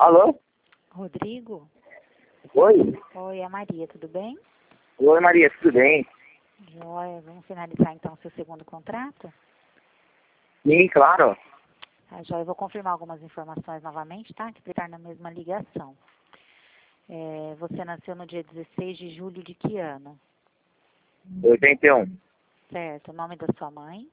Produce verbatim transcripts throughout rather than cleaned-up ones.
Alô? Rodrigo? Oi? Oi, é a Maria, tudo bem? Oi, Maria, tudo bem? Joia, vamos finalizar então o seu segundo contrato? Sim, claro. Tá, joia, eu vou confirmar algumas informações novamente, tá? Que ficar na mesma ligação. É, você nasceu no dia dezesseis de julho de que ano? oitenta e um. Certo, o nome da sua mãe?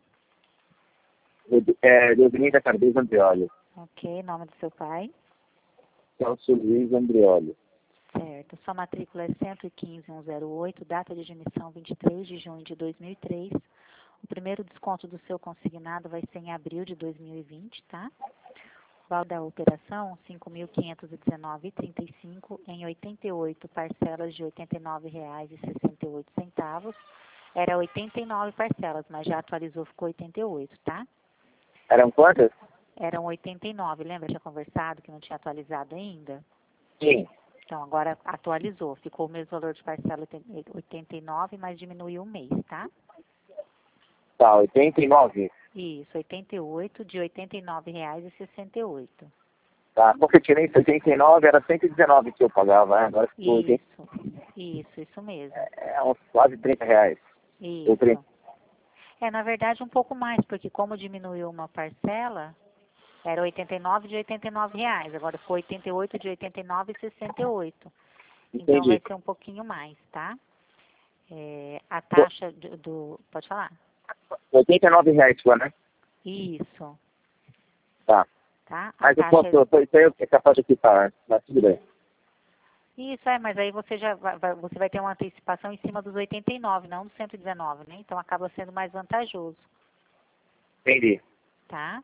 É, Deusnita Cardoso Andrioli. Ok, nome do seu pai? Celso Luiz Andrioli. Certo, sua matrícula é cento e quinze mil cento e oito, data de admissão vinte e três de junho de dois mil e três. O primeiro desconto do seu consignado vai ser em abril de dois mil e vinte, tá? O valor da operação, cinco mil quinhentos e dezenove vírgula trinta e cinco em oitenta e oito parcelas de oitenta e nove reais e sessenta e oito centavos. Era oitenta e nove parcelas, mas já atualizou, ficou oitenta e oito, tá? Eram quantas? Eram oitenta e nove, lembra? Tinha conversado que não tinha atualizado ainda? Sim. Então, agora atualizou. Ficou o mesmo valor de parcela oitenta e nove, mas diminuiu um mês, tá? Tá, oitenta e nove. Isso, oitenta e oito de oitenta e nove reais e sessenta e oito. Tá, porque eu tirei setenta e nove, era cento e dezenove que eu pagava, né? Agora ficou oitenta. Isso, isso, isso mesmo. É, é uns quase trinta reais. Ou trinta. Isso. É, na verdade, um pouco mais, porque como diminuiu uma parcela, era oitenta e nove de oitenta e nove reais. Agora ficou oitenta e oito de oitenta e nove e sessenta e oito. Então vai Entendi. ser um pouquinho mais, tá? É, a taxa do, do... Pode falar? oitenta e nove reais sua, né? Isso, Tá. tá? A Mas eu taxa... posso, eu tô- isso aí é capaz de quitar, mas tudo bem. Isso, é, mas aí você já vai, vai- você vai ter uma antecipação em cima dos oitenta e nove, não dos cento e dezenove, né? Então acaba sendo mais vantajoso, Entendi. tá?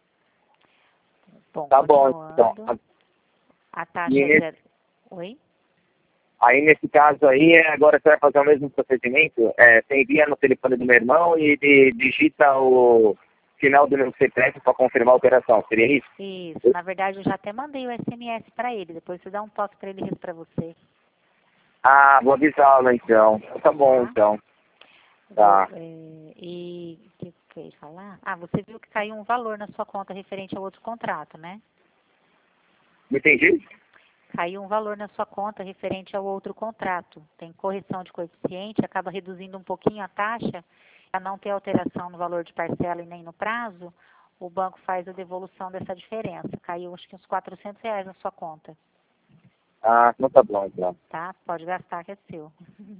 Bom, Tá bom, então. continuando, a taxa E é nesse, zero... Oi? aí nesse caso aí, é, agora você vai fazer o mesmo procedimento? É, você envia no telefone do meu irmão e de- digita o final do meu C P F para confirmar a operação. Seria isso? Isso, na verdade eu já até mandei o S M S para ele, depois você dá um toque para ele para você, Ah, vou avisá-lo então. Tá bom, tá? então. Vou, Tá. é, e o que que eu ia falar? Ah, você viu que caiu um valor na sua conta referente ao outro contrato, né? Me entendi? Caiu um valor na sua conta referente ao outro contrato. Tem correção de coeficiente, acaba reduzindo um pouquinho a taxa, para não ter alteração no valor de parcela e nem no prazo, o banco faz a devolução dessa diferença. Caiu acho que uns quatrocentos reais na sua conta, Ah, não tá bom, então. tá? Pode gastar que é seu.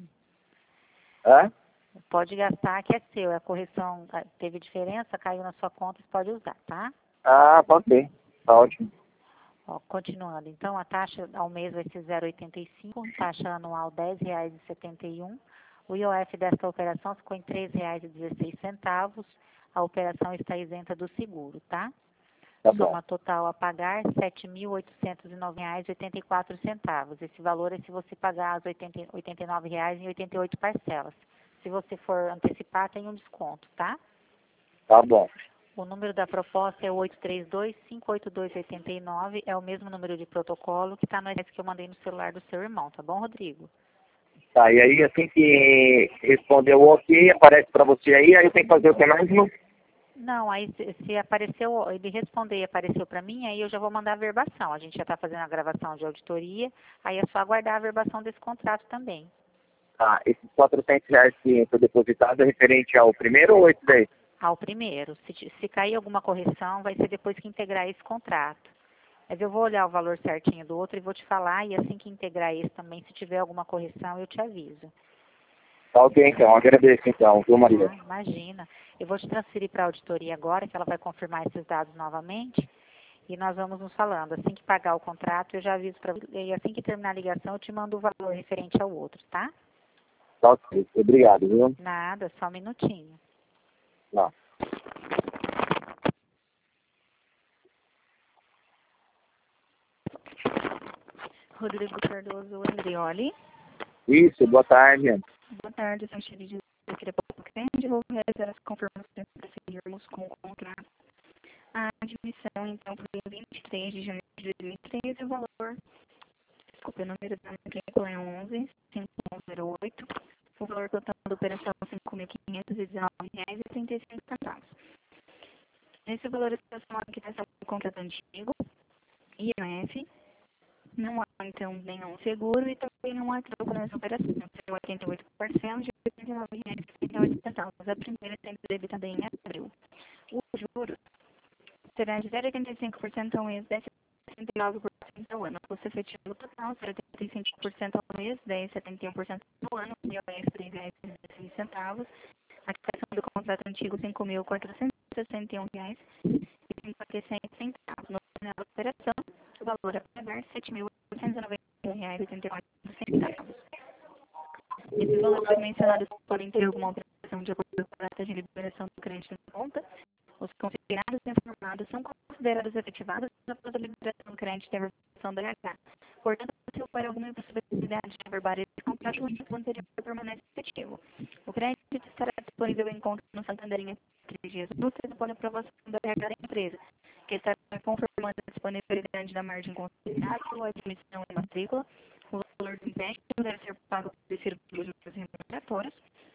Hã? Pode gastar que é seu. A correção ah, teve diferença, caiu na sua conta, você pode usar, tá? Ah, pode ser. Tá ótimo. Ó, continuando, então a taxa ao mês vai ser zero vírgula oitenta e cinco, taxa anual dez reais e setenta e um. O I O F desta operação ficou em três reais e dezesseis centavos. A operação está isenta do seguro, tá? Tá bom. Soma total a pagar sete mil oitocentos e nove reais e oitenta e quatro centavos. Esse valor é se você pagar as oitenta, oitenta e nove reais em oitenta e oito parcelas. Se você for antecipar, tem um desconto, tá? Tá bom. O número da proposta é oito três dois, cinco oito dois, oito nove, é o mesmo número de protocolo que está no S M S que eu mandei no celular do seu irmão, tá bom, Rodrigo? Tá, e aí assim que responder o ok, aparece pra você aí, aí eu tenho que fazer o que mesmo? Não, aí se, se apareceu, ele responder e apareceu para mim, aí eu já vou mandar a verbação. A gente já está fazendo a gravação de auditoria, aí é só aguardar a verbação desse contrato também. Tá, esses quatrocentos reais que foi depositado é referente ao primeiro ou esse daí? Ao primeiro, se, ti- se cair alguma correção, vai ser depois que integrar esse contrato. Mas eu vou olhar o valor certinho do outro e vou te falar, e assim que integrar esse também, se tiver alguma correção, eu te aviso. Tá ok, então. Agradeço, então, viu, Maria? Tá? Imagina. Eu vou te transferir para a auditoria agora, que ela vai confirmar esses dados novamente, e nós vamos nos falando. Assim que pagar o contrato, eu já aviso para você, e assim que terminar a ligação, eu te mando o valor referente ao outro, tá? Tá ok. Obrigado, viu? Nada, só um minutinho. Não. Rodrigo Cardoso Andrioli. Isso, boa tarde. Boa tarde, sou chefe de de vou realizar as confirmações para seguirmos com o contrato. A admissão, então, para o dia vinte e três de junho de dois mil e treze, o valor, desculpe, o número da matrícula é onze, cinco um zero oito, o valor total da operação é cinco mil quinhentos e dezenove reais e trinta e cinco centavos. Esse valor está somado aqui nessa contrato antigo, I O F, Não há, então, nenhum seguro e também não há troco nessa operação. Serão oitenta e oito parcelas de oitenta e nove reais e setenta e oito centavos. A primeira sempre debitada em abril. O juros será de zero vírgula oitenta e cinco por cento ao mês, dez vírgula sessenta e nove por cento ao ano. O custo efetivo total será trinta e cinco por cento ao mês, dez vírgula setenta e um por cento ao ano, I O F três reais e dezesseis centavos. A quitação do contrato antigo cinco mil quatrocentos e sessenta e um reais e cinquenta e seis centavos. No final da operação, o valor a pagar sete mil oitocentos e noventa e um reais e oitenta e quatro centavos. Esses valores mencionados podem ter alguma operação de acordo com a data de liberação do crédito na conta. Os consignados e informados são considerados efetivados após a liberação do crédito e a versão da H. Portanto, se houver alguma impossibilidade de averbar esse contrato, o anterior permanece efetivo. O crédito estará disponível em conta no Santander em três dias úteis após a aprovação da R H da empresa, que estará confirmando a disponibilidade da margem considerada, a admissão e matrícula. O valor do empréstimo deve ser pago por círculo de juros remuneratórios,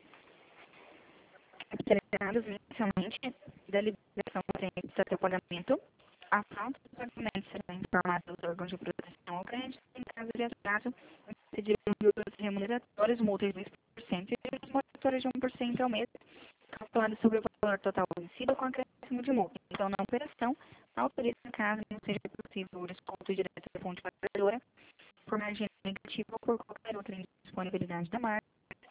capitalizados inicialmente da liberação presente até o pagamento. A falta de pagamento será informada aos órgãos de proteção ao crédito. Em caso de atraso, decidirão juros remuneratórios, multas de dois por cento e juros moratórios de um por cento ao mês, calculado sobre o valor total vencido com acréscimo de multa. Então, na operação, autoriza caso não seja possível o desconto direto da fonte pagadora, por margem negativa ou por qualquer outra indisponibilidade da marca.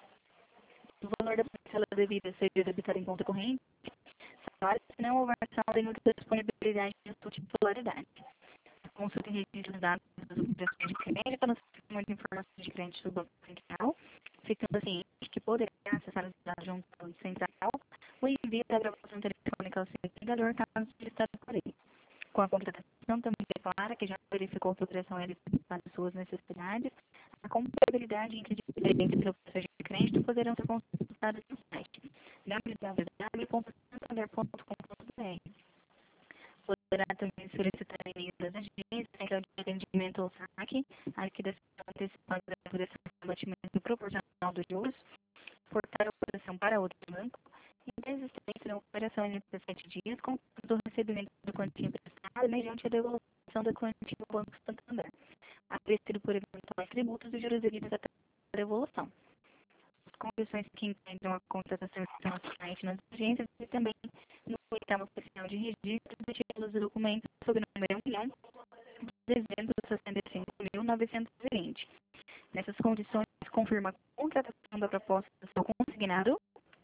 O valor da parcela devida seja debitado em conta corrente, salário, se não houver saldo em outra disponibilidade de sua titularidade. Consulta e registro dos dados das operações de crédito no sistema de informações de crédito do Banco Central, ficando ciente que poderá acessar os dados junto ao Banco Central ou envio da gravação telefônica ao seu empregador caso solicitado por ele. Com a contratação, também declara que já verificou que a operação é adequada às suas necessidades. A compatibilidade entre diferentes operações de crédito poderão ser consultadas no site w w w ponto santander ponto com ponto b r. Poderá também solicitar e-mail das agências, central de atendimento ou saque, a liquidação antecipada da apuração de abatimento proporcional dos juros, portar a operação para outro banco, e a existência da operação em dezessete dias com o recebimento da quantia emprestada mediante a devolução da quantia ao Banco Santander, acrescido por eventuais tributos e juros devidos até a devolução. As condições que integram a contratação estão no site nas agências e também no oitavo oficial de registro do título dos documentos sob o número um milhão trezentos e sessenta e cinco mil novecentos e vinte. Nessas condições, confirma a contratação da proposta do seu consignado.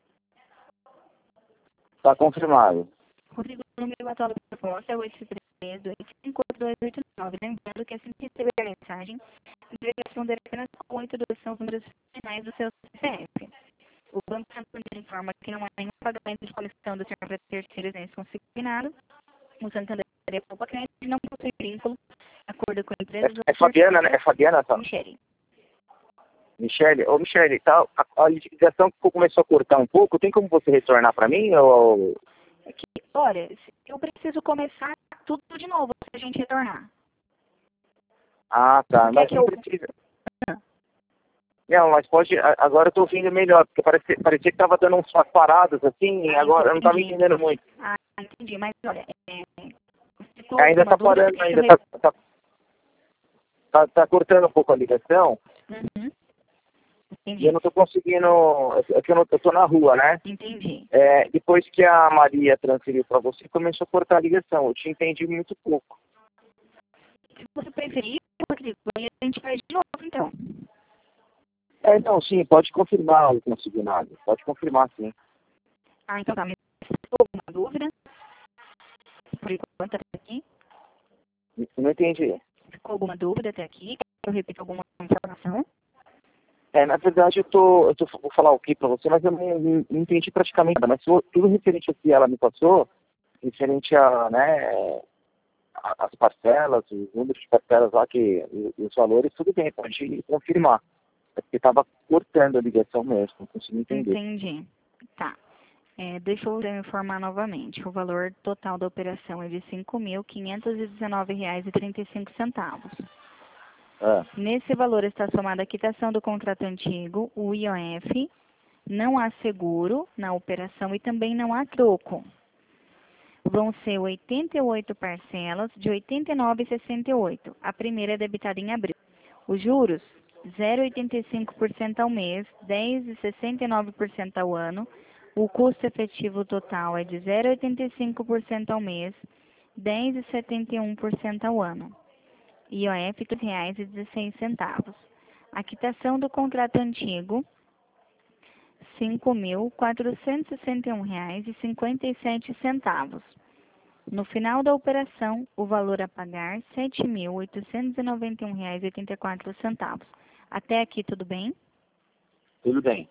Está confirmado. Rodrigo, o número atual da proposta é oito três dois cinco oito dois oito nove. Lembrando que assim que receber a mensagem, deve responder apenas com oito dois são os números finais do seu C P F. O Banco Santander informa que não há nenhum pagamento de comissão do senhor para terceiros nesse consignado. O Santander é poupa crédito e não possui vínculo, de acordo com a empresa. É, é Fabiana, né? É Fabiana, tá? Michele. Michele, ô Michele, tá, a, a ligação começou a cortar um pouco, tem como você retornar para mim? Ou... É que, olha, eu preciso começar tudo de novo se a gente retornar. Ah, tá, Você mas quer não que eu... precisa. Ah. Não, mas pode, agora eu tô ouvindo melhor, porque parecia, parecia que tava dando uns paradas assim, e Ah, agora eu não tava entendi. entendendo muito. Ah, entendi, mas olha, é... Ainda tá parando, ainda tá, tá, tá, tá cortando um pouco a ligação. Uhum. E eu não tô conseguindo, é que eu, não, eu tô na rua, né? Entendi. É, depois que a Maria transferiu para você, começou a cortar a ligação. Eu te entendi muito pouco. Se você preferir, Rodrigo, aí a gente faz de novo, então. É, então, sim, pode confirmar o consignado. Pode confirmar, sim. Ah, então tá. Me ficou alguma dúvida? Por enquanto, até aqui. Não entendi. Ficou alguma dúvida até aqui? Quer que eu repita alguma informação? É, na verdade, eu tô, eu tô, vou falar o que para você, mas eu não, não, não entendi praticamente nada. Mas tudo referente ao que ela me passou, referente a, né, a, as parcelas, os números de parcelas lá, que, os valores, tudo bem, pode confirmar. É porque estava cortando a ligação mesmo, não consegui entender. Entendi. Tá. É, deixa eu informar novamente. O valor total da operação é de cinco mil quinhentos e dezenove reais e trinta e cinco centavos. Ah. Nesse valor está somada a quitação do contrato antigo, o I O F, não há seguro na operação e também não há troco. Vão ser oitenta e oito parcelas de oitenta e nove reais e sessenta e oito centavos. A primeira é debitada em abril. Os juros, zero vírgula oitenta e cinco por cento ao mês, dez vírgula sessenta e nove por cento ao ano. O custo efetivo total é de zero vírgula oitenta e cinco por cento ao mês, dez vírgula setenta e um por cento ao ano. I O F, dois reais e dezesseis centavos. A quitação do contrato antigo, cinco mil quatrocentos e sessenta e um reais e cinquenta e sete centavos. No final da operação, o valor a pagar, sete mil oitocentos e noventa e um reais e oitenta e quatro centavos. Até aqui tudo bem? Tudo bem.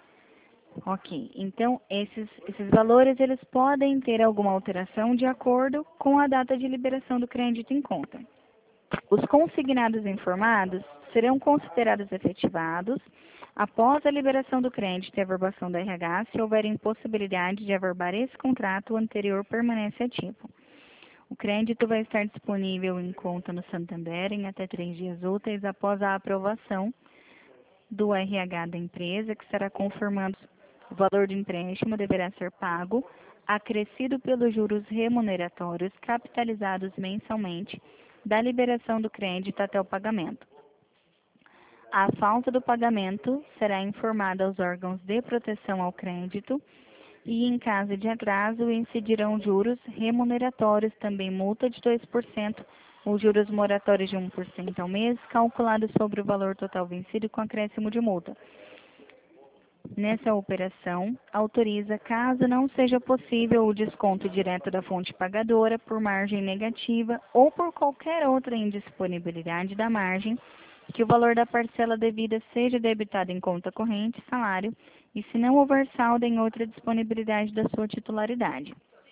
Ok, então esses, esses valores eles podem ter alguma alteração de acordo com a data de liberação do crédito em conta. Os consignados informados serão considerados efetivados após a liberação do crédito e averbação do R H, se houver impossibilidade de averbar esse contrato, o anterior permanece ativo. O crédito vai estar disponível em conta no Santander em até três dias úteis após a aprovação do R H da empresa, que estará confirmando o valor do empréstimo deverá ser pago, acrescido pelos juros remuneratórios capitalizados mensalmente da liberação do crédito até o pagamento. A falta do pagamento será informada aos órgãos de proteção ao crédito e, em caso de atraso, incidirão juros remuneratórios, também multa de dois por cento ou juros moratórios de um por cento ao mês, calculados sobre o valor total vencido com acréscimo de multa. Nessa operação, autoriza, caso não seja possível o desconto direto da fonte pagadora por margem negativa ou por qualquer outra indisponibilidade da margem, que o valor da parcela devida seja debitado em conta corrente, salário, e se não houver saldo em outra disponibilidade da sua titularidade.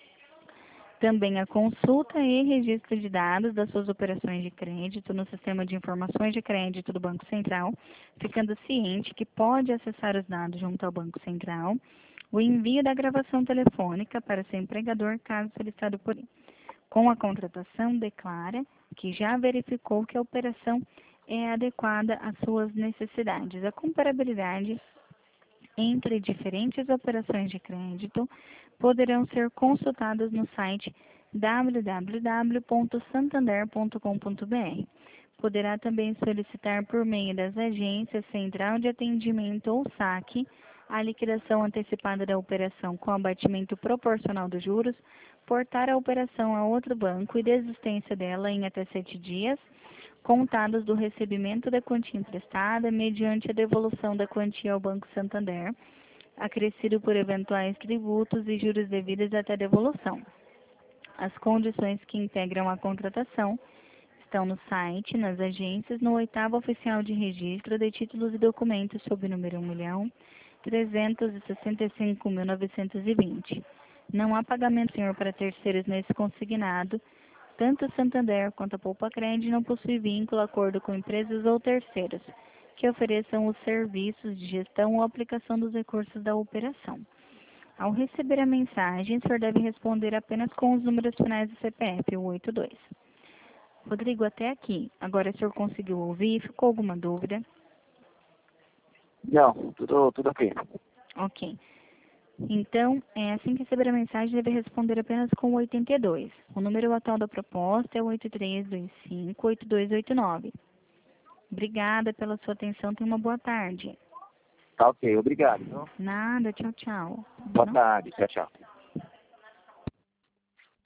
Também a consulta e registro de dados das suas operações de crédito no Sistema de Informações de Crédito do Banco Central, ficando ciente que pode acessar os dados junto ao Banco Central, o envio da gravação telefônica para seu empregador, caso solicitado por ele. Com a contratação, declara que já verificou que a operação é adequada às suas necessidades. A comparabilidade entre diferentes operações de crédito poderão ser consultadas no site w w w ponto santander ponto com ponto b r. Poderá também solicitar por meio das agências, central de atendimento ou saque a liquidação antecipada da operação com abatimento proporcional dos juros, portar a operação a outro banco e desistência dela em até sete dias, contados do recebimento da quantia emprestada, mediante a devolução da quantia ao Banco Santander, acrescido por eventuais tributos e juros devidos até a devolução. As condições que integram a contratação estão no site, nas agências, no oitavo oficial de registro de títulos e documentos sob o número um milhão trezentos e sessenta e cinco mil novecentos e vinte. Não há pagamento, senhor, para terceiros nesse consignado. Tanto o Santander quanto a Poupa Cred não possuem vínculo, acordo com empresas ou terceiros que ofereçam os serviços de gestão ou aplicação dos recursos da operação. Ao receber a mensagem, o senhor deve responder apenas com os números finais do C P F, o oito dois. Rodrigo, até aqui. Agora, o senhor conseguiu ouvir? Ficou alguma dúvida? Não, tudo, tudo ok. Ok. Então, é, assim que receber a mensagem, deve responder apenas com o oitenta e dois. O número atual da proposta é o oito três dois cinco oito dois oito nove. Obrigada pela sua atenção. Tenha uma boa tarde. Tá ok, obrigado. Viu? Nada, tchau, tchau. Boa Não? tarde, tchau, tchau.